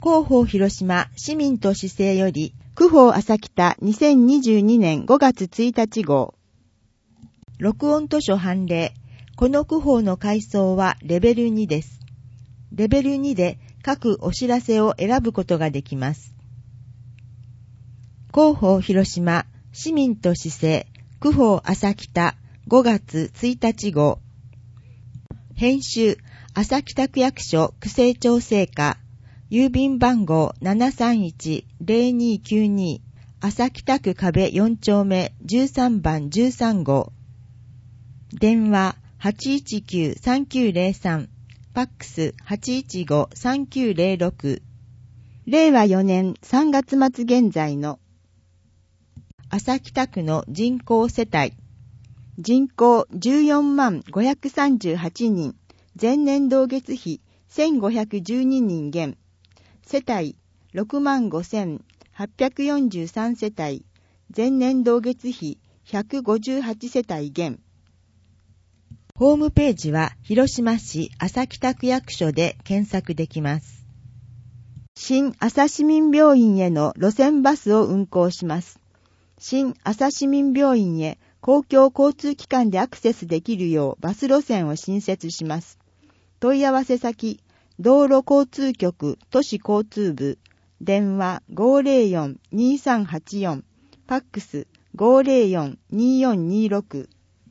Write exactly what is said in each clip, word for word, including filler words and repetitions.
広報広島市民と市政より区報朝北にせんにじゅうにねんごがつついたち号。録音図書判例。この区報の階層はレベルにです。レベルにで各お知らせを選ぶことができます。広報広島市民と市政区報朝北ごがつついたち号。編集朝北区役所区政調整課郵便番号 ななさんいちまるにきゅうに 朝北区壁よんちょうめじゅうさんばんじゅうさんごう。電話 はちいちきゅうさんきゅうゼロさん、ファックス はちいちごさんきゅうゼロろく。れいわよねんさんがつまつ現在の朝北区の人口世帯。人口じゅうよんまんごひゃくさんじゅうはちにん。前年同月比せんごひゃくじゅうににん減。世帯ろくまんごせんはっぴゃくよんじゅうさん世帯。前年同月比ひゃくごじゅうはち世帯減。ホームページは広島市朝北区役所で検索できます。新朝市民病院への路線バスを運行します。新朝市民病院へ公共交通機関でアクセスできるようバス路線を新設します。問い合わせ先、道路交通局都市交通部、電話 ごーぜろよんにーさんはちよん、ファックス ごーぜろよんにーよんにーろく。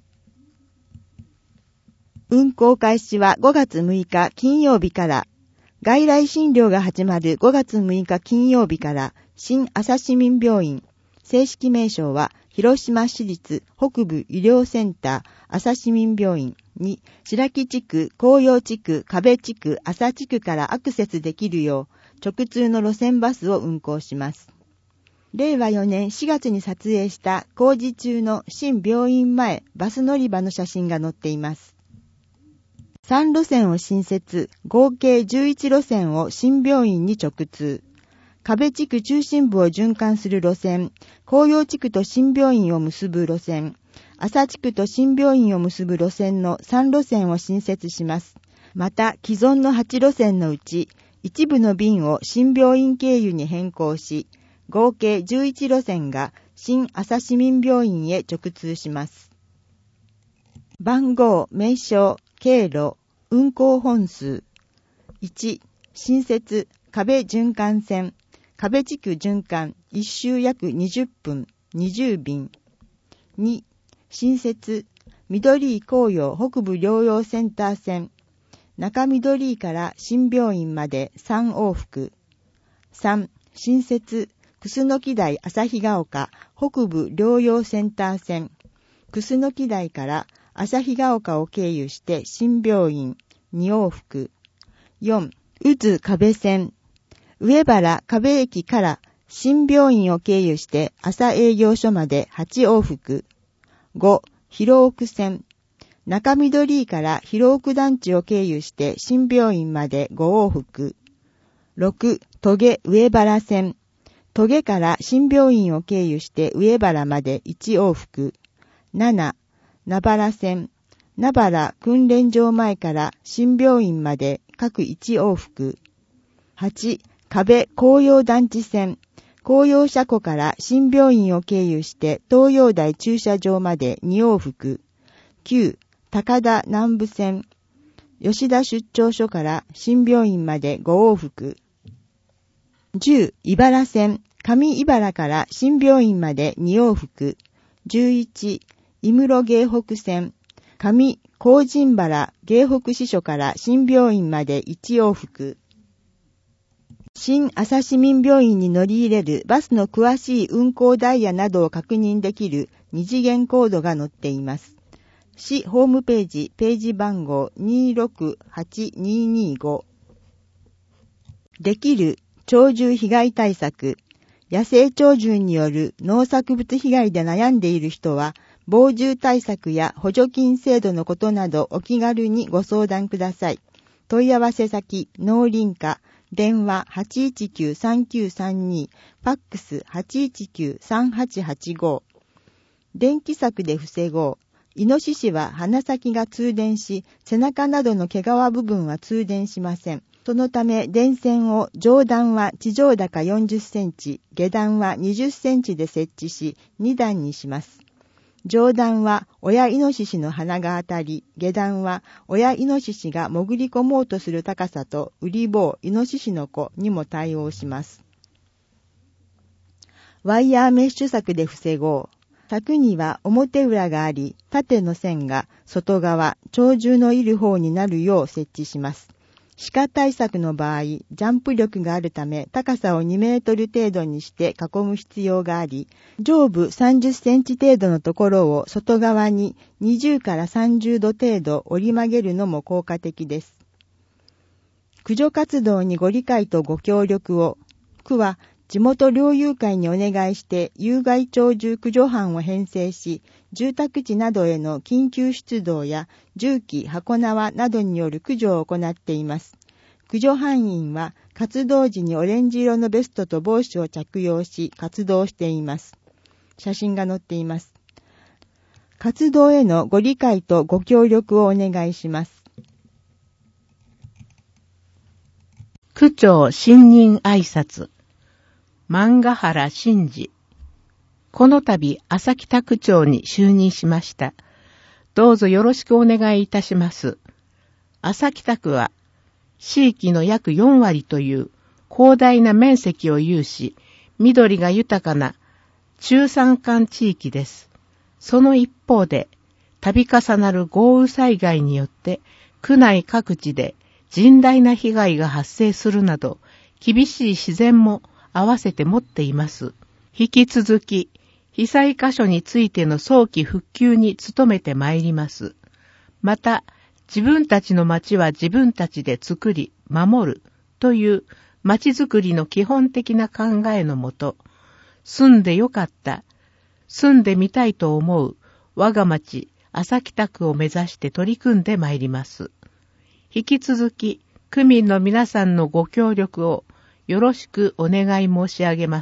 運行開始はごがつむいか金曜日から、外来診療が始まるごがつむいか金曜日から、新朝市民病院、正式名称は広島市立北部医療センター朝市民病院に白木地区、紅葉地区、壁地区、朝地区からアクセスできるよう直通の路線バスを運行します。れいわよねんしがつに撮影した工事中の新病院前バス乗り場の写真が載っています。さん路線を新設、合計じゅういち路線を新病院に直通。壁地区中心部を循環する路線、紅葉地区と新病院を結ぶ路線、朝地区と新病院を結ぶ路線のさん路線を新設します。また、既存のはち路線のうち、一部の便を新病院経由に変更し、合計じゅういち路線が新朝市民病院へ直通します。番号、名称、経路、運行本数。いち、新設、壁循環線。壁地区循環、一周約にじゅっぷん、にじゅうびん。に、新設、緑井紅葉北部療養センター線。中緑井から新病院までさん往復。さん、新設、楠木台旭ヶ丘北部療養センター線。楠木台から旭ヶ丘を経由して新病院に往復。よん、宇津壁線。上原壁駅から新病院を経由して朝営業所まではち往復。ご、広奥線。中緑井から広奥団地を経由して新病院までご往復。ろく、トゲ上原線。トゲから新病院を経由して上原までいち往復。なな、名原線。名原訓練場前から新病院まで各いち往復。はち、壁紅葉団地線。紅葉車庫から新病院を経由して東洋台駐車場までに往復。きゅう、高田南部線。吉田出張所から新病院までご往復。じゅう、茨線。上茨から新病院までに往復。じゅういち、井室芸北線。上高神原芸北支所から新病院までいち往復。新朝市民病院に乗り入れるバスの詳しい運行ダイヤなどを確認できる二次元コードが載っています。市ホームページ、ページ番号にろくはちにーにーご。できる鳥獣被害対策。野生鳥獣による農作物被害で悩んでいる人は、防獣対策や補助金制度のことなどお気軽にご相談ください。問い合わせ先、農林課。電話 はちいちきゅうさんきゅうさんに、ファックス はちいちきゅうさんはちはちご。電気柵で防ごう。イノシシは鼻先が通電し、背中などの毛皮部分は通電しません。 そのため電線を上段は地上高よんじゅっセンチ、下段はにじゅっセンチで設置し、に段にします。上段は親イノシシの鼻が当たり、下段は親イノシシが潜り込もうとする高さとウリ棒、イノシシの子にも対応します。ワイヤーメッシュ柵で防ごう。柵には表裏があり、縦の線が外側、鳥獣のいる方になるよう設置します。鹿対策の場合、ジャンプ力があるため高さをにメートル程度にして囲む必要があり、上部さんじゅっセンチ程度のところを外側ににじゅうからさんじゅうど程度折り曲げるのも効果的です。駆除活動にご理解とご協力を、区は地元猟友会にお願いして有害鳥獣駆除班を編成し、住宅地などへの緊急出動や重機、箱縄などによる駆除を行っています。駆除班員は活動時にオレンジ色のベストと帽子を着用し活動しています。写真が載っています。活動へのご理解とご協力をお願いします。 区長新任挨拶。万ヶ原真治。この度、朝北区長に就任しました。どうぞよろしくお願いいたします。朝北区は、地域の約よんわりという広大な面積を有し、緑が豊かな中山間地域です。その一方で、度重なる豪雨災害によって、区内各地で甚大な被害が発生するなど、厳しい自然も合わせて持っています。引き続き、被災箇所についての早期復旧に努めてまいります。また、自分たちの町は自分たちで作り、守るという町づくりの基本的な考えのもと、住んでよかった、住んでみたいと思う我が町、朝北区を目指して取り組んでまいります。引き続き、区民の皆さんのご協力をよろしくお願い申し上げます。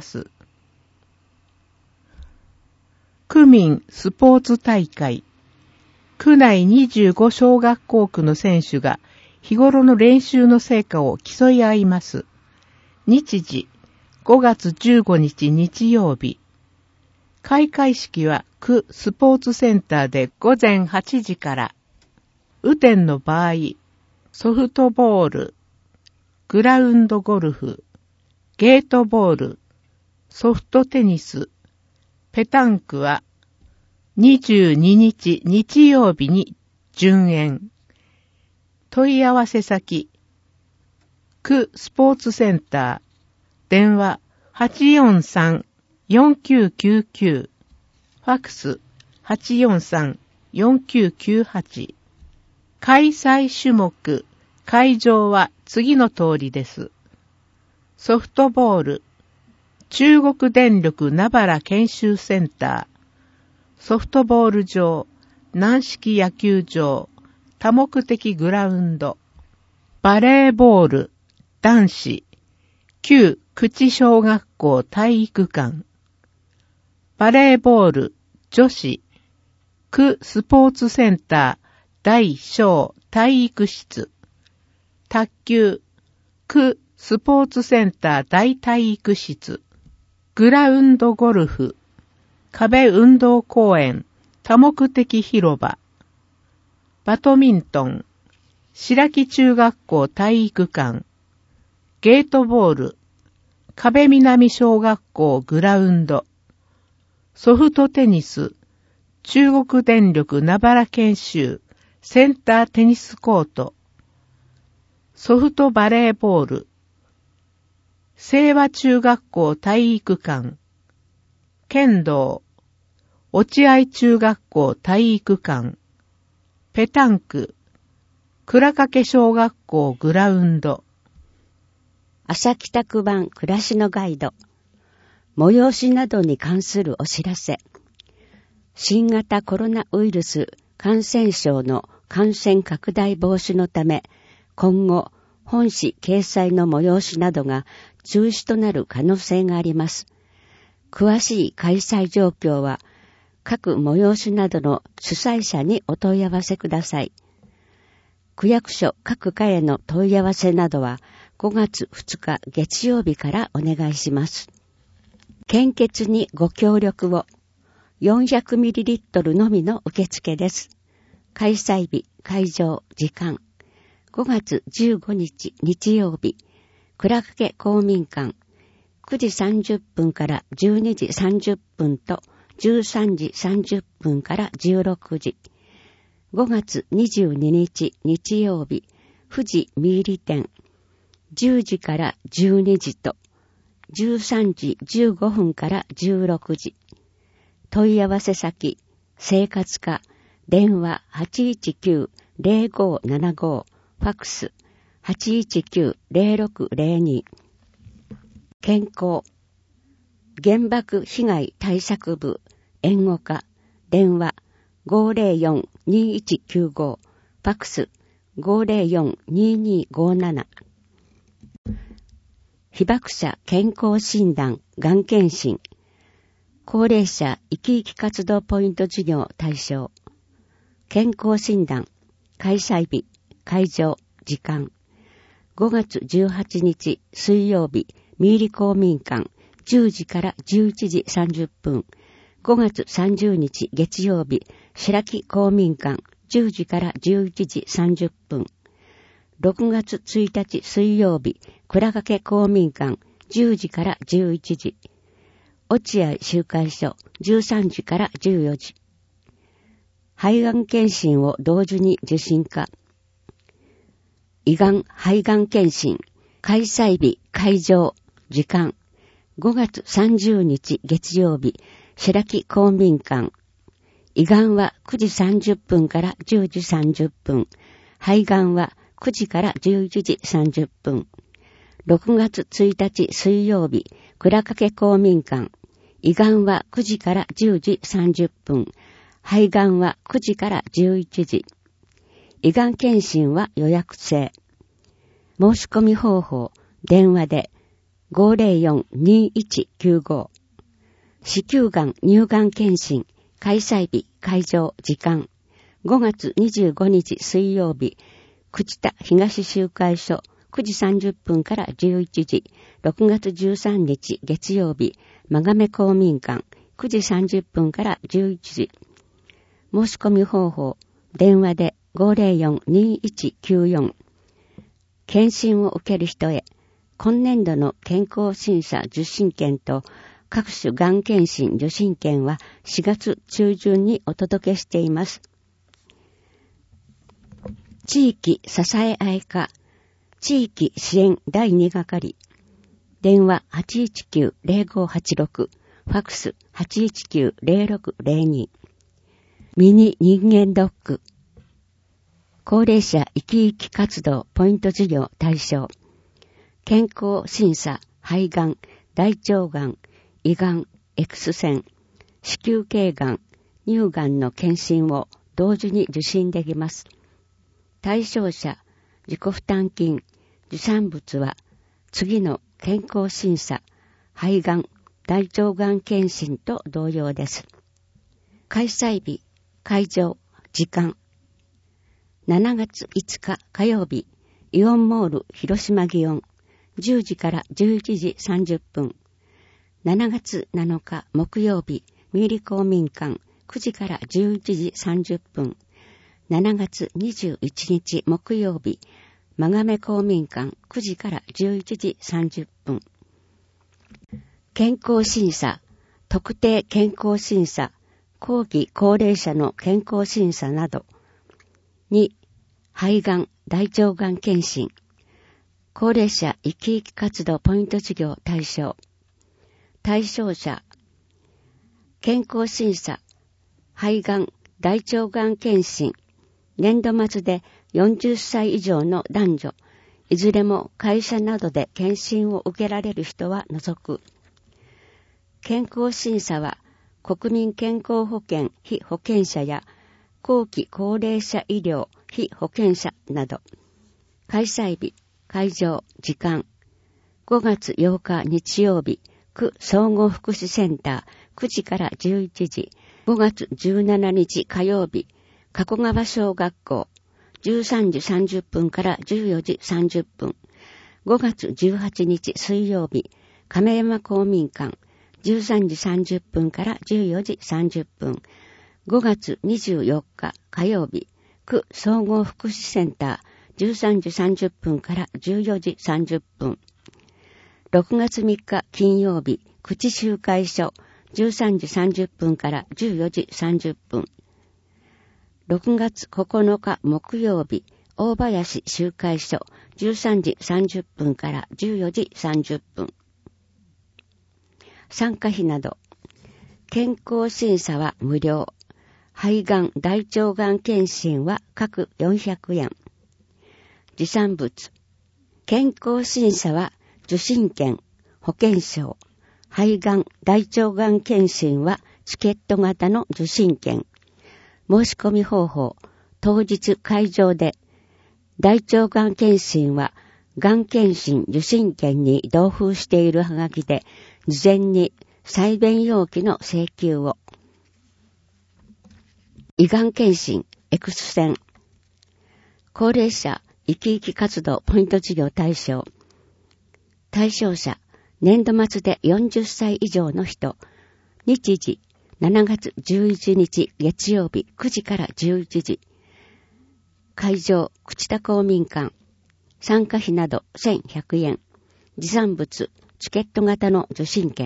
区民スポーツ大会。区内にじゅうご小学校区の選手が日頃の練習の成果を競い合います。日時、ごがつじゅうごにち日曜日。開会式は区スポーツセンターでごぜんはちじから。雨天の場合、ソフトボール、グラウンドゴルフ、ゲートボール、ソフトテニス、ペタンクはにじゅうににち日曜日に順延。問い合わせ先、区スポーツセンター、電話 はちよんさん よんきゅうきゅうきゅう、ファクス はちよんさん よんきゅうきゅうはち。開催種目、会場は次の通りです。ソフトボール、中国電力名原研修センター、ソフトボール場、軟式野球場、多目的グラウンド、バレーボール、男子、旧口小学校体育館、バレーボール、女子、区スポーツセンター大小体育室、卓球、区スポーツセンター大体育室、グラウンドゴルフ、壁運動公園、多目的広場、バドミントン、白木中学校体育館、ゲートボール、壁南小学校グラウンド、ソフトテニス、中国電力名原研修センターテニスコート、ソフトバレーボール、清和中学校体育館、剣道、落合中学校体育館、ペタンク、倉掛小学校グラウンド。 朝北区版暮らしのガイド。催しなどに関するお知らせ。新型コロナウイルス感染症の感染拡大防止のため、今後、本誌掲載の催しなどが中止となる可能性があります。詳しい開催状況は、各催しなどの主催者にお問い合わせください。区役所各課への問い合わせなどは、 ごがつふつか月曜日からお願いします。献血にご協力を。よんひゃくミリリットル のみの受付です。開催日、会場、時間。ごがつじゅうごにち日曜日、倉掛公民館。くじさんじゅっぷんからじゅうにじさんじゅっぷんとじゅうさんじさんじゅっぷんからじゅうろくじ。ごがつにじゅうににち日曜日、富士三入店。じゅうじからじゅうにじと、じゅうさんじじゅうごふんからじゅうろくじ。問い合わせ先、生活課、電話 はちいちきゅう ゼロごーななご、ファックス はちいちきゅう ゼロろくゼロに。健康、原爆被害対策部、援護課、電話 ごーぜろよん にーいちきゅうご、ファックス ごーぜろよん にーにーごーなな。被爆者健康診断、がん検診、高齢者生き生き活動ポイント事業対象、健康診断、開催日、会場、時間、ごがつじゅうはちにち水曜日、三入公民館、じゅうじからじゅういちじさんじゅっぷん、ごがつさんじゅうにち月曜日、白木公民館、じゅうじからじゅういちじさんじゅっぷん、ろくがつついたち水曜日、倉掛公民館、じゅうじからじゅういちじ、落合集会所、じゅうさんじからじゅうよじ。肺がん検診を同時に受診か。胃がん肺がん検診、開催日、会場、時間、ごがつさんじゅうにち月曜日、白木公民館。胃がんはくじさんじゅっぷんからじゅうじさんじゅっぷん、肺がんはくじからじゅういちじさんじゅっぷん。ろくがつついたち水曜日、倉掛公民館。胃がんはくじからじゅうじさんじゅっぷん、肺がんはくじからじゅういちじ。胃がん検診は予約制。申し込み方法、電話で ごーぜろよん にーいちきゅうご。子宮がん乳がん検診、開催日、会場、時間。ごがつにじゅうごにち水曜日、朽田東集会所、くじさんじゅっぷんからじゅういちじ。ろくがつじゅうさんにち月曜日、真亀公民館、くじさんじゅっぷんからじゅういちじ。申し込み方法、電話で ごーぜろよん にーいちきゅうよん。検診を受ける人へ、今年度の健康審査受診券と各種がん検診受診券はしがつちゅうじゅんにお届けしています。地域支え合い課、地域支援だいに係。電話 はちいちきゅう ゼロごはちろく、ファックス はちいちきゅう ゼロろくゼロに。ミニ人間ドック。高齢者生き生き活動ポイント事業対象。健康審査、肺がん、大腸がん、胃がん、X 線、子宮頸がん、乳がんの検診を同時に受診できます。対象者、自己負担金、受産物は次の健康審査、肺がん、大腸がん検診と同様です。開催日、会場、時間。しちがついつか火曜日、イオンモール広島祇園、じゅうじからじゅういちじさんじゅっぷん。しちがつなのか木曜日、三入公民館、くじからじゅういちじさんじゅっぷん。しちがつにじゅういちにち木曜日、真亀公民館、くじからじゅういちじさんじゅっぷん。健康審査、特定健康審査、後期高齢者の健康審査など。に、肺がん、大腸がん検診。高齢者生き生き活動ポイント事業対象。対象者。健康審査、肺がん、大腸がん検診。年度末でよんじゅっさい以上の男女、いずれも会社などで検診を受けられる人は除く。健康審査は国民健康保険被保険者や後期高齢者医療被保険者など。開催日、会場、時間。ごがつようか日曜日、区総合福祉センターくじからじゅういちじ。ごがつじゅうしちにち火曜日、加古川小学校じゅうさんじさんじゅっぷんからじゅうよじさんじゅっぷん。 ごがつじゅうはちにち水曜日、亀山公民館、じゅうさんじさんじゅっぷんからじゅうよじさんじゅっぷん。ごがつにじゅうよっか火曜日、区総合福祉センター、じゅうさんじさんじゅっぷんからじゅうよじさんじゅっぷん。ろくがつみっか金曜日、区知集会所、じゅうさんじさんじゅっぷんからじゅうよじさんじゅっぷん。ろくがつここのか木曜日、大林集会所、じゅうさんじさんじゅっぷんからじゅうよじさんじゅっぷん。参加費など、健康審査は無料。肺がん、大腸がん検診は各よんひゃくえん。持参物。健康審査は受診券、保険証。肺がん、大腸がん検診はチケット型の受診券。申し込み方法。当日会場で。大腸がん検診は、がん検診受診券に同封しているはがきで、事前に採便容器の請求を。胃がん検診、エクス線。高齢者、生き生き活動ポイント事業対象。対象者、年度末でよんじゅっさい以上の人。日時、しちがつじゅういちにち月曜日くじからじゅういちじ。会場、朽田公民館。参加費などせんひゃくえん。持参物、チケット型の受診券。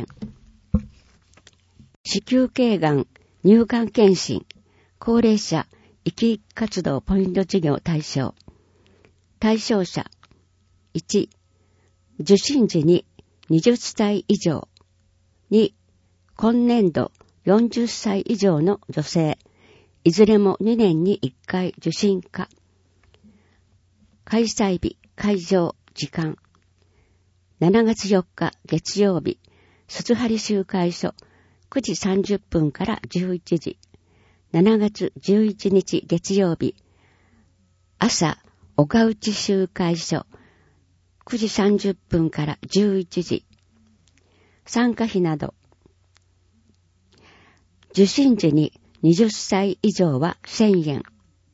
子宮頸がん、乳がん検診。高齢者、生き生き活動ポイント事業対象。対象者、いち、受診時にはたち以上。に、今年度よんじゅっさい以上の女性。いずれもにねんにいっかい受診可。開催日、会場、時間。しちがつよっか月曜日、鈴張集会所、くじさんじゅっぷんからじゅういちじ。しちがつじゅういちにち月曜日、朝、岡内集会所、くじさんじゅっぷんからじゅういちじ。参加費など、受診時にはたち以上はせんえん。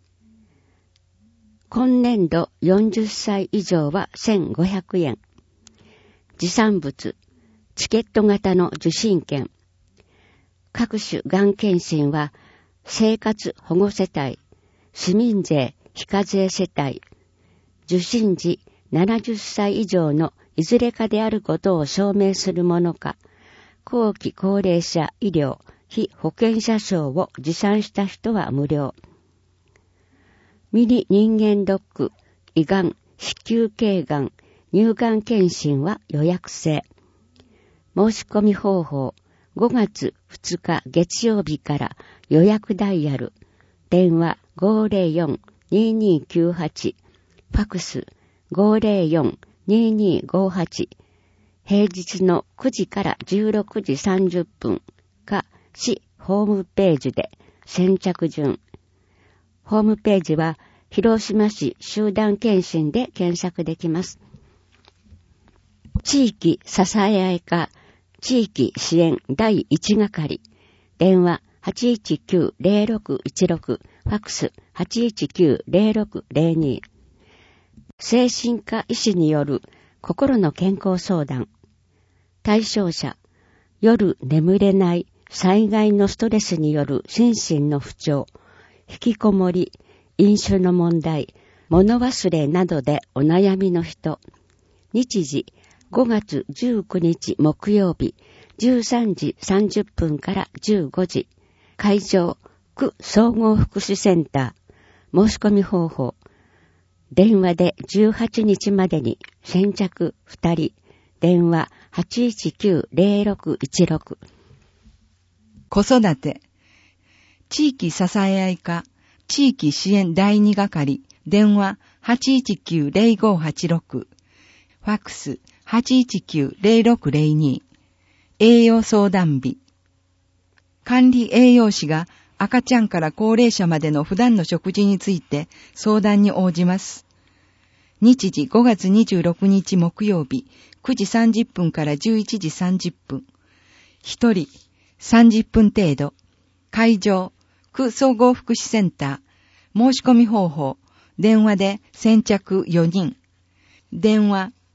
今年度よんじゅっさい以上はせんごひゃくえん。持参物、チケット型の受診券。各種がん検診は、生活保護世帯、市民税非課税世帯、受診時ななじゅっさい以上のいずれかであることを証明するものか、後期高齢者医療非保険者証を持参した人は無料。ミニ人間ドック、胃がん、子宮頸がん、乳がん検診は予約制。申し込み方法、ごがつふつか月曜日から予約ダイヤル、電話 ごーぜろよん にーにーきゅうはち、ファクス ごーぜろよん にーにーごはち、平日のくじからじゅうろくじさんじゅっぷんか市ホームページで先着順。ホームページは広島市集団検診で検索できます。地域支え合い課地域支援だいいち係。電話 はちいちきゅう ぜろろくいちろく、ファクス はちいちきゅう ぜろろくぜろに。精神科医師による心の健康相談。対象者、夜眠れない、災害のストレスによる心身の不調、引きこもり、飲酒の問題、物忘れなどでお悩みの人。日時、ごがつじゅうくにち木曜日、じゅうさんじさんじゅっぷんからじゅうごじ。会場、区総合福祉センター。申し込み方法。電話でじゅうはちにちまでに先着ふたり。電話 はちいちきゅう ぜろろくいちろく。 子育て。地域支え合い課、地域支援だいに係。電話 はちいちきゅう ぜろごはちろく。ファックス はちいちきゅう ぜろろくぜろに。栄養相談日。管理栄養士が赤ちゃんから高齢者までの普段の食事について相談に応じます。日時ごがつにじゅうろくにち木曜日、くじさんじゅっぷんからじゅういちじさんじゅっぷん。一人さんじゅっぷん程度。会場、区総合福祉センター。申し込み方法、電話で先着よにん。電話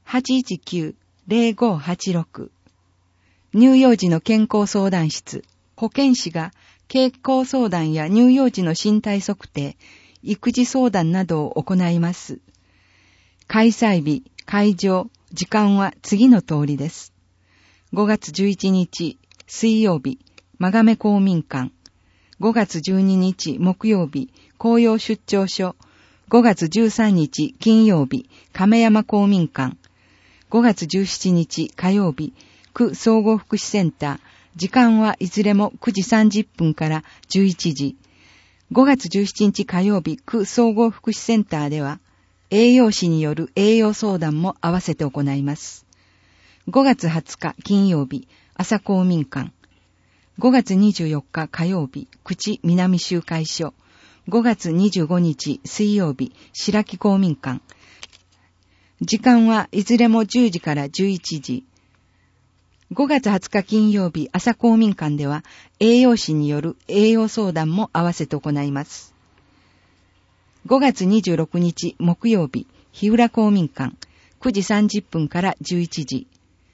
はちいちきゅう ゼロごはちろく。乳幼児の健康相談室、保健師が健康相談や乳幼児の身体測定、育児相談などを行います。開催日、会場、時間は次の通りです。ごがつじゅういちにち水曜日、真亀公民館。ごがつじゅうににち木曜日、紅葉出張所。ごがつじゅうさんにち金曜日、亀山公民館。ごがつじゅうしちにち火曜日、区総合福祉センター。時間はいずれもくじさんじゅっぷんからじゅういちじ。ごがつじゅうしちにち火曜日、区総合福祉センターでは、栄養士による栄養相談も合わせて行います。ごがつはつか金曜日、朝公民館。ごがつにじゅうよっか火曜日、口南集会所。ごがつにじゅうごにち水曜日、白木公民館。時間はいずれもじゅうじからじゅういちじ。ごがつはつか金曜日、朝公民館では栄養士による栄養相談も合わせて行います。ごがつにじゅうろくにち木曜日、日浦公民館。くじさんじゅっぷんからじゅういちじ。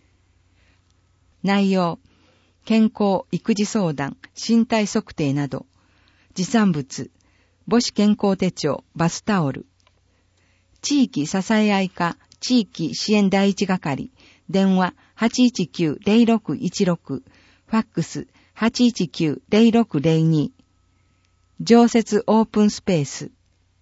内容、健康、育児相談、身体測定など。持参物、母子健康手帳、バスタオル。地域支え合い課、地域支援第一係。電話 はちいちきゅう ゼロろくいちろく。ファックス はちいちきゅう ゼロろくゼロに。常設オープンスペース。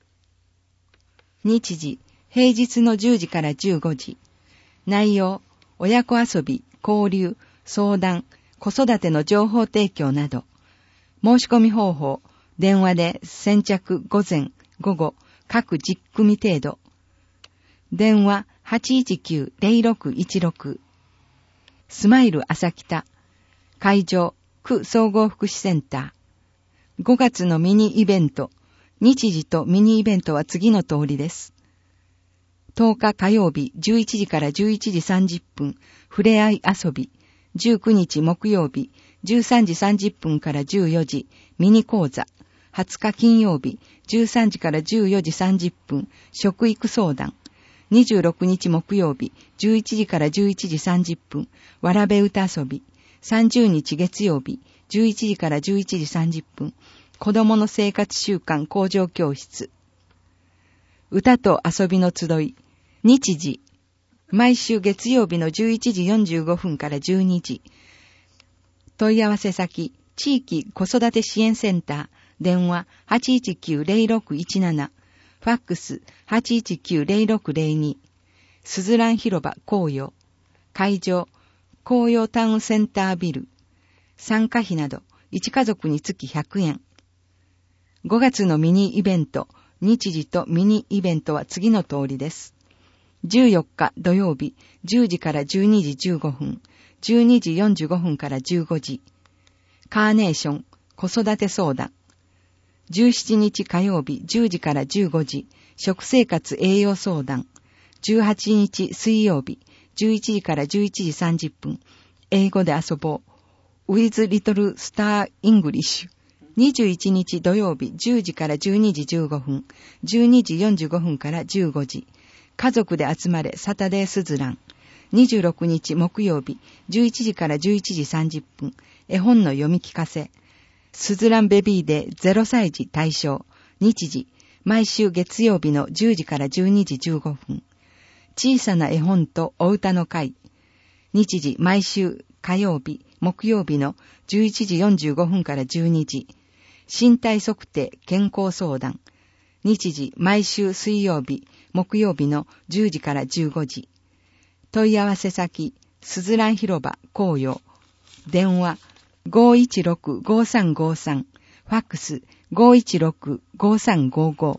日時、平日のじゅうじからじゅうごじ。内容、親子遊び、交流、相談、子育ての情報提供など。申し込み方法、電話で先着午前、午後、各じゅっくみ程度。電話 はちいちきゅう ゼロろくいちろく。スマイル朝北。会場、区総合福祉センター。ごがつのミニイベント。日時とミニイベントは次の通りです。とおか火曜日じゅういちじからじゅういちじさんじゅっぷん、ふれあい遊び。じゅうくにち木曜日、じゅうさんじさんじゅっぷんからじゅうよじ、ミニ講座。はつか金曜日、じゅうさんじからじゅうよじさんじゅっぷん、食育相談。にじゅうろくにち木曜日、じゅういちじからじゅういちじさんじゅっぷん、わらべ歌遊び。さんじゅうにち月曜日、じゅういちじからじゅういちじさんじゅっぷん、子供の生活習慣向上教室。歌と遊びの集い。日時。毎週月曜日のじゅういちじよんじゅうごふんからじゅうにじ。問い合わせ先、地域子育て支援センター。電話 はちいちきゅう ゼロろくいちなな。ファックス はちいちきゅう ゼロろくゼロに。すずらん広場紅葉。会場、紅葉タウンセンタービル。参加費など、いちかぞくにつきひゃくえん。ごがつのミニイベント、日時とミニイベントは次の通りです。じゅうよっか土曜日、じゅうじからじゅうにじじゅうごふん、じゅうにじよんじゅうごふんからじゅうごじ。カーネーション、子育て相談。じゅうしちにち火曜日、じゅうじからじゅうごじ、食生活栄養相談。じゅうはちにち水曜日、じゅういちじからじゅういちじさんじゅっぷん、英語で遊ぼう。with Little Star English。にじゅういちにち土曜日、じゅうじからじゅうにじじゅうごふん、じゅうにじよんじゅうごふんからじゅうごじ。家族で集まれサタデースズラン。にじゅうろくにち木曜日、じゅういちじからじゅういちじさんじゅっぷん、絵本の読み聞かせ。スズランベビーデーゼロさいじ対象。日時、毎週月曜日のじゅうじからじゅうにじじゅうごふん。小さな絵本とお歌の会。日時、毎週火曜日、木曜日のじゅういちじよんじゅうごふんからじゅうにじ。身体測定健康相談。日時、毎週水曜日、木曜日のじゅうじからじゅうごじ。問い合わせ先、すずらん広場紅葉。電話、ごいちろく ごさんごさん。ファックス、ごいちろく ごさんごご。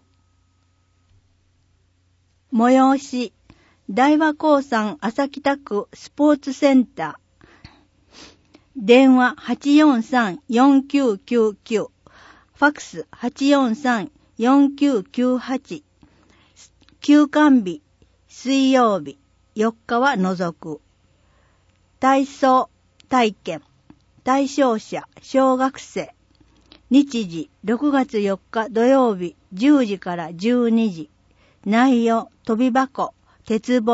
催し、大和高山朝北区スポーツセンター。電話 はちよんさん よんきゅうきゅうきゅう。ファックス はちよんさん よんきゅうきゅうはち。休館日、水曜日、よっかは除く。体操、体験、対象者、小学生。日時、ろくがつよっか土曜日、じゅうじからじゅうにじ。内容、飛び箱、鉄棒、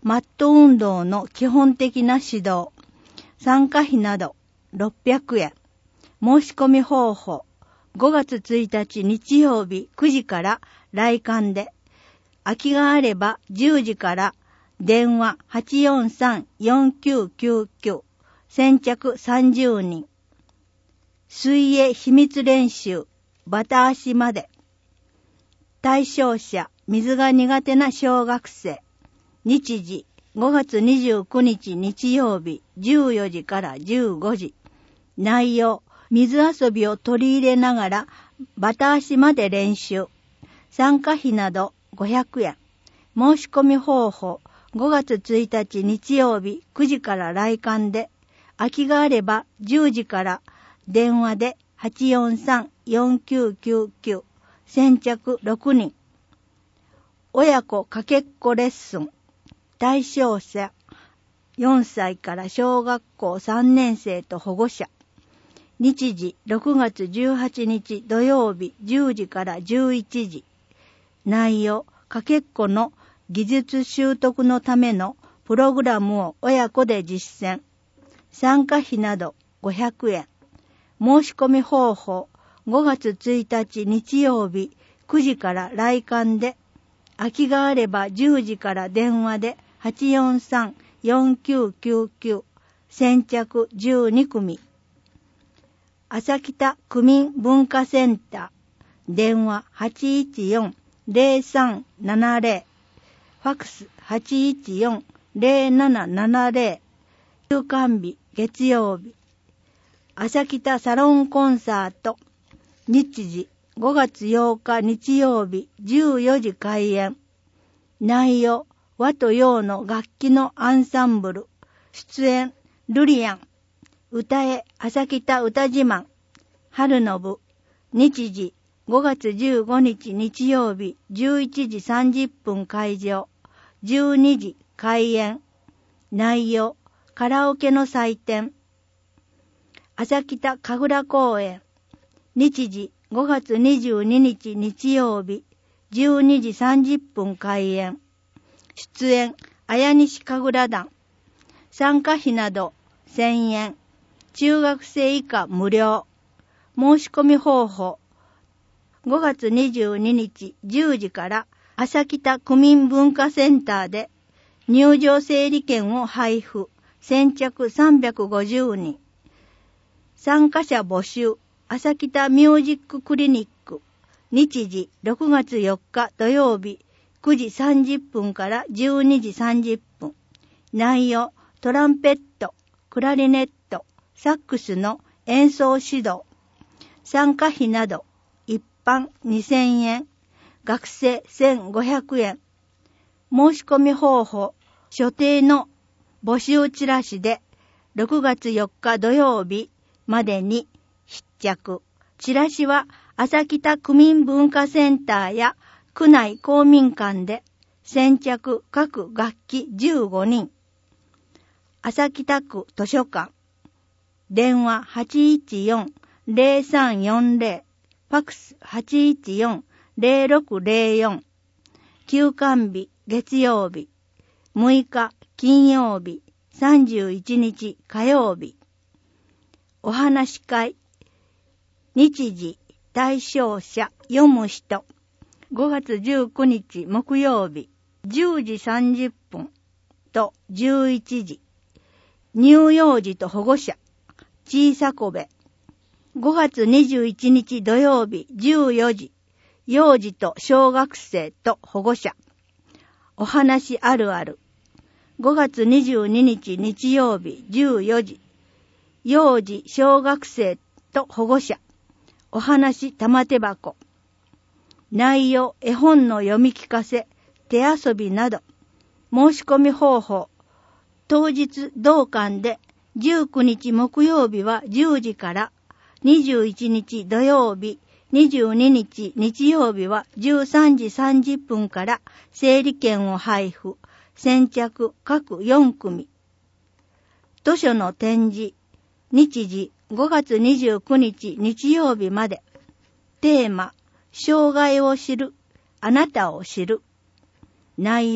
マット運動の基本的な指導、参加費などろっぴゃくえん。申し込み方法、ごがつついたち日曜日くじから来館で、空きがあればじゅうじから電話 はちよんさん よんきゅうきゅうきゅう、先着さんじゅうにん。水泳秘密練習、バタ足まで。対象者、水が苦手な小学生。日時、ごがつにじゅうくにち日曜日じゅうよじからじゅうごじ。内容、水遊びを取り入れながらバタ足まで練習。参加費などごひゃくえん。申し込み方法、ごがつついたち日曜日くじから来館で、空きがあればじゅうじから電話で はちよんさん よんきゅうきゅうきゅう、先着ろくにん。親子かけっこレッスン。対象者、よんさいから小学校さんねん生と保護者。日時、ろくがつじゅうはちにち土曜日じゅうじからじゅういちじ。内容、かけっこの技術習得のためのプログラムを親子で実践。参加費などごひゃくえん。申し込み方法、ごがつついたち日曜日くじから来館で、空きがあればじゅうじから電話で はちよんさん よんきゅうきゅうきゅう、先着じゅうにくみ。朝北区民文化センター、電話 はちいちよん ぜろさんななぜろ、ファックス はちいちよん ぜろななななぜろ、休館日月曜日。朝北サロンコンサート、日時ごがつようか日曜日じゅうよじ開演。内容、和と洋の楽器のアンサンブル。出演、ルリアン。歌え、朝北歌自慢。春の部。日時、ごがつじゅうごにち日曜日じゅういちじさんじゅっぷん会場。じゅうにじ開演。内容、カラオケの祭典。朝北神楽公園。日時、ごがつにじゅうににち日曜日じゅうにじさんじゅっぷん開演。出演、綾西神楽団。参加費などせんえん。中学生以下無料。申し込み方法、ごがつにじゅうににちじゅうじから朝北区民文化センターで入場整理券を配布。先着さんびゃくごじゅうにん。参加者募集。朝北ミュージッククリニック。日時ろくがつよっか土曜日くじさんじゅっぷんからじゅうにじさんじゅっぷん。内容、トランペット、クラリネット、サックスの演奏指導。参加費など一般にせんえん、学生せんごひゃくえん。申し込み方法、所定の募集チラシでろくがつよっか土曜日までに必着。チラシは朝北区民文化センターや区内公民館で先着各楽器じゅうごにん。朝北区図書館。電話 はちいちよん ぜろさんよんぜろ、ファックス はちいちよん ぜろろくぜろよん。休館日月曜日。むいか金曜日。さんじゅういちにち火曜日。お話し会。日時、対象者、読む人。ごがつじゅうくにち木曜日、じゅうじさんじゅっぷんとじゅういちじ。乳幼児と保護者、小さこべ。ごがつにじゅういちにち土曜日、じゅうよじ。幼児と小学生と保護者。お話あるある。ごがつにじゅうににち日曜日、じゅうよじ。幼児、小学生と保護者。お話玉手箱。内容、絵本の読み聞かせ、手遊びなど。申し込み方法。当日同館でじゅうくにち木曜日はじゅうじからにじゅういちにち土曜日、にじゅうににち日曜日はじゅうさんじさんじゅっぷんから整理券を配布。先着各よんくみ。図書の展示。日時ごがつにじゅうくにち日曜日まで。テーマ、障害を知る、あなたを知る。内容、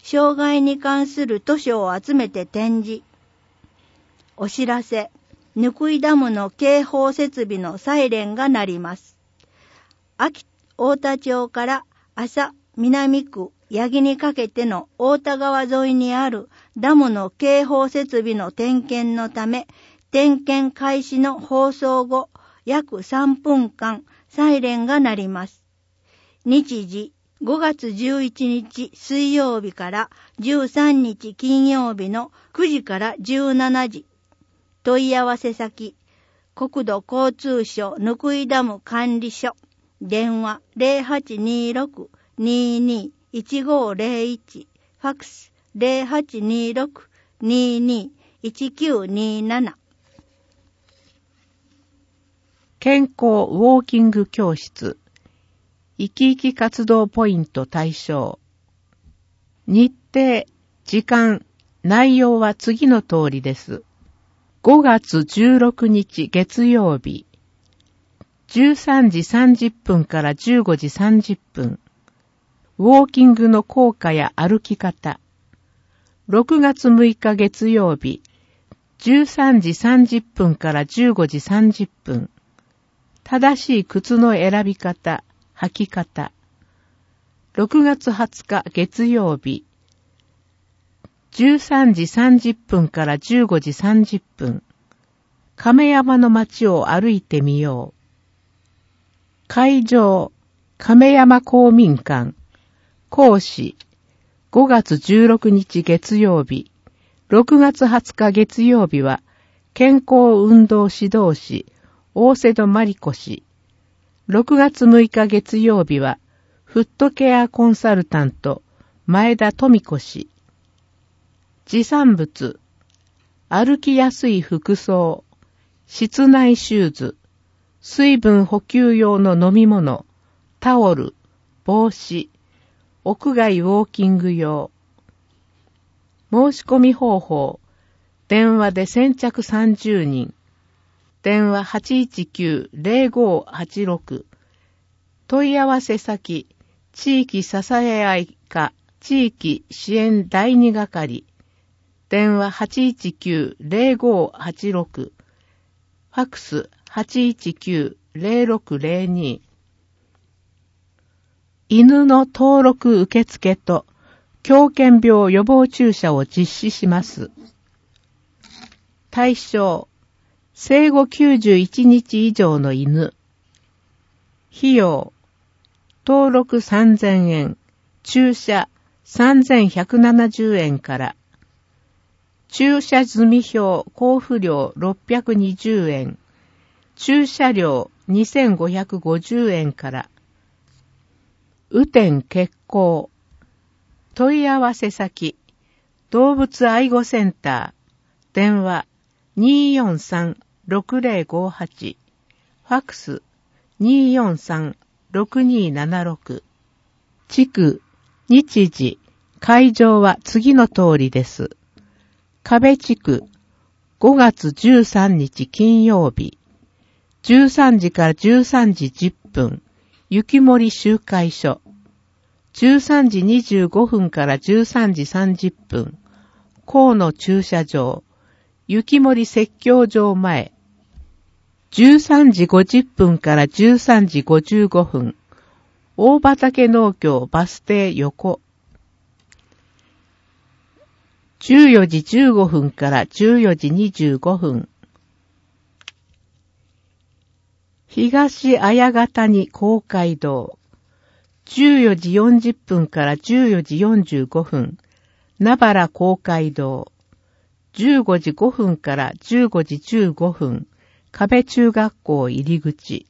障害に関する図書を集めて展示。お知らせ。ぬくいダムの警報設備のサイレンが鳴ります。秋太田町から朝南区八木にかけての太田川沿いにあるダムの警報設備の点検のため、点検開始の放送後、約さんぷんかんサイレンが鳴ります。日時ごがつじゅういちにち水曜日からじゅうさんにち金曜日のくじからじゅうしちじ。問い合わせ先、国土交通省ぬくいダム管理所。電話 ゼロはちにーろく にーにー いちごーゼロいち。ファックス ゼロはちにーろく にーにー いちきゅうにーなな。 健康ウォーキング教室。生き生き活動ポイント対象。日程、時間、内容は次の通りです。ごがつじゅうろくにち月曜日。じゅうさんじさんじゅっぷんからじゅうごじさんじゅっぷん。ウォーキングの効果や歩き方。ろくがつむいか月曜日。じゅうさんじさんじゅっぷんからじゅうごじさんじゅっぷん。正しい靴の選び方、履き方。ろくがつはつか月曜日。じゅうさんじさんじゅっぷんからじゅうごじさんじゅっぷん。亀山の街を歩いてみよう。会場、亀山公民館。講師、ごがつじゅうろくにち月曜日。ろくがつはつか月曜日は、健康運動指導士、大瀬戸真理子氏。ろくがつむいか月曜日は、フットケアコンサルタント、前田富子氏。持参物、歩きやすい服装、室内シューズ、水分補給用の飲み物、タオル、帽子、屋外ウォーキング用。申し込み方法、電話で先着さんじゅうにん。電話 はちいちきゅう ゼロごーはちろく。問い合わせ先、地域支え合い課、地域支援だいに係。電話 はちいちきゅう ゼロごーはちろく。ファックス はちいちきゅう ゼロろくゼロに。犬の登録受付と狂犬病予防注射を実施します。対象、生後きゅうじゅういちにち以上の犬。費用、登録さんぜんえん、注射さんぜんひゃくななじゅうえんから。注射済票交付料ろっぴゃくにじゅうえん、注射料にせんごひゃくごじゅうえんから。雨天決行。問い合わせ先、動物愛護センター、電話 にーよんさん ろくゼロごはち、ファックス にーよんさん ろくにーななろく。地区、日時、会場は次の通りです。壁地区、ごがつじゅうさんにち金曜日、じゅうさんじからじゅうさんじじゅっぷん、雪森集会所、じゅうさんじにじゅうごふんからじゅうさんじさんじゅっぷん、河野駐車場、雪森説教場前、じゅうさんじごじゅっぷんからじゅうさんじごじゅうごふん、大畑農協バス停横、じゅうよじじゅうごふんからじゅうよじにじゅうごふん。東綾ヶ谷公会堂。じゅうよじよんじゅっぷんからじゅうよじよんじゅうごふん。名原公会堂。じゅうごじごふんからじゅうごじじゅうごふん。壁中学校入り口。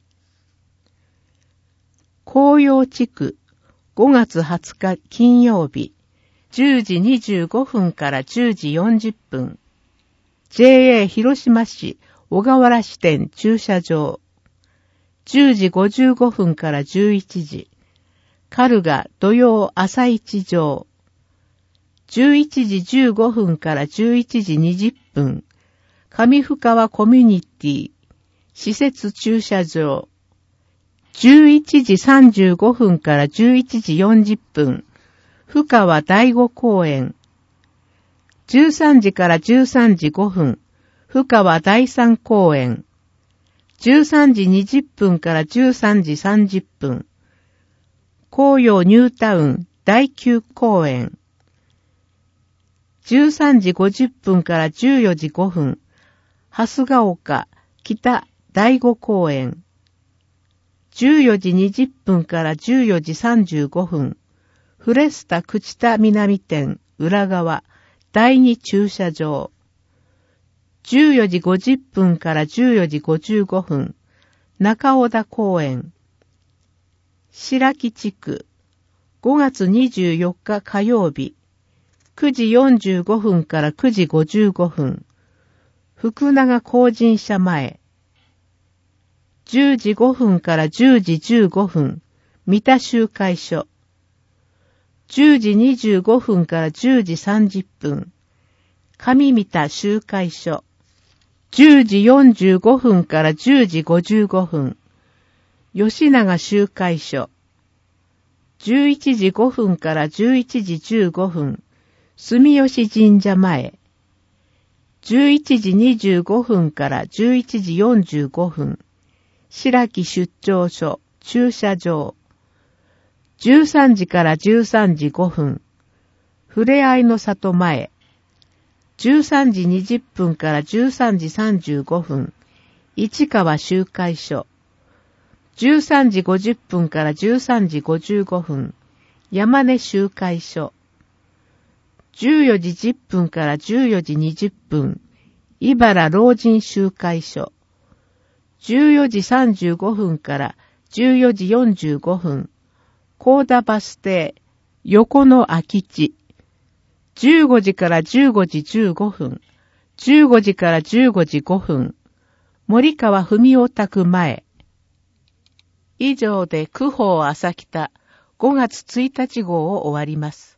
紅葉地区。ごがつはつか金曜日。じゅうじにじゅうごふんからじゅうじよんじゅっぷん。ジェーエー 広島市小河原支店駐車場。じゅうじごじゅうごふんからじゅういちじ。カルガ土曜朝市場。じゅういちじじゅうごふんからじゅういちじにじゅっぷん。上深川コミュニティ施設駐車場。じゅういちじさんじゅうごふんからじゅういちじよんじゅっぷん。 深川第五公園。じゅうさんじからじゅうさんじごふん、深川第三公園。じゅうさんじにじゅっぷんからじゅうさんじさんじゅっぷん、紅葉ニュータウン第九公園。じゅうさんじごじゅっぷんからじゅうよじごふん、蓮ヶ丘北第五公園。じゅうよじにじゅっぷんからじゅうよじさんじゅうごふん、フレスタ朽田南店裏側第二駐車場。じゅうよじごじゅっぷんからじゅうよじごじゅうごふん、中小田公園。白木地区、ごがつにじゅうよっか火曜日、くじよんじゅうごふんからくじごじゅうごふん、福永公人社前。じゅうじごふんからじゅうじじゅうごふん、三田集会所。じゅうじにじゅうごふんからじゅうじさんじゅっぷん、上三田集会所。じゅうじよんじゅうごふんからじゅうじごじゅうごふん、吉永集会所。じゅういちじごふんからじゅういちじじゅうごふん、住吉神社前。じゅういちじにじゅうごふんからじゅういちじよんじゅうごふん、白木出張所、駐車場。じゅうさんじからじゅうさんじごふん、ふれあいの里前。じゅうさんじにじゅっぷんからじゅうさんじさんじゅうごふん、市川集会所。じゅうさんじごじゅっぷんからじゅうさんじごじゅうごふん、山根集会所。じゅうよじじゅっぷんからじゅうよじにじゅっぷん、茨老人集会所。じゅうよじさんじゅうごふんからじゅうよじよんじゅうごふん、高田バス停、横の空き地。じゅうごじからじゅうごじじゅうごふん、じゅうごじからじゅうごじごふん、森川文夫宅前。以上で九宝朝北ごがつついたち号を終わります。